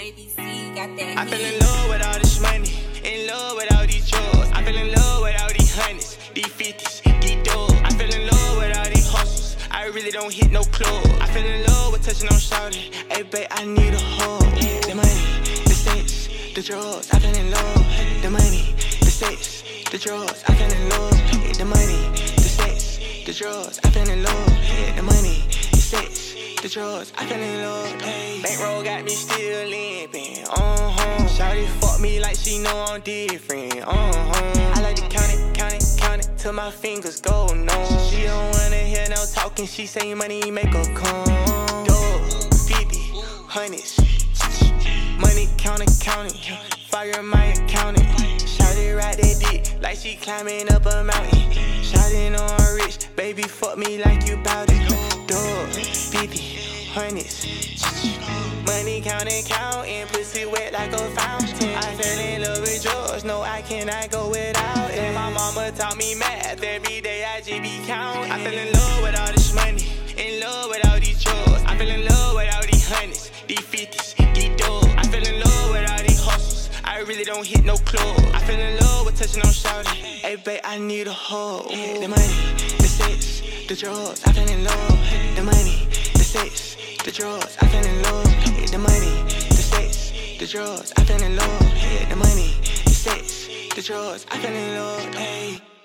ABC got that. I fell in love with all this money, in love with all these drugs. I fell in love with all these hundreds, these 50s, these dubs. I fell in love with all these hustles. I really don't hit no club. I fell in love with touching on shawty. Hey babe, I need a hug. The money, the sex, the drugs. I fell in love. The money, the sex, the drugs. I fell in love. The money, the sex, the drugs. I fell in love. The money, the sex, the drugs. I fell in love. Bankroll got me still limping. Shawty fuck me like she know I'm different. I like to count it till my fingers go numb. She don't wanna hear no talking. She say money make her come. Dog, 50, hundreds, money counting. Fire my accountant. Shawty ride that dick like she climbing up a mountain. Shawty know I'm rich, baby fuck me like you bout it. Dog, 50, hundreds, money counting, pussy wet like a fountain. I fell in love with drugs, no I cannot go without it. My mama taught me math, every day I just be counting. I fell in love with all this money, in love with all these drugs. I fell in love with all these hundreds, these 50s, these dubs. I fell in love with all these hustles, I really don't hit no club. I fell in love with touching on shawty. Hey babe, I need a hug. The money, the sex, the drugs. I fell in love. The money, the sex, the drugs. I fell in love. The money, the sex, the drugs. I fell in love. The money, the sex, the drugs. I fell in love.